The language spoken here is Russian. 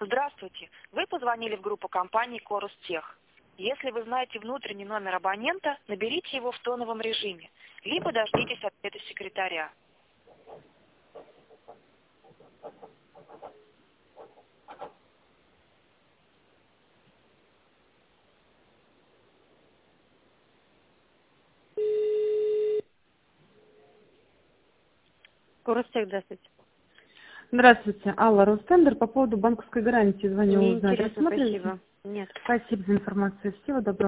Здравствуйте. Вы позвонили в группу компании «Корустех». Если вы знаете внутренний номер абонента, наберите его в тоновом режиме, либо дождитесь ответа секретаря. Коростех, здравствуйте. Здравствуйте, Алла, Ростендер, по поводу банковской гарантии звоню Мне узнать. интересно, Рассмотрите? спасибо. Нет. Спасибо за информацию. Всего доброго.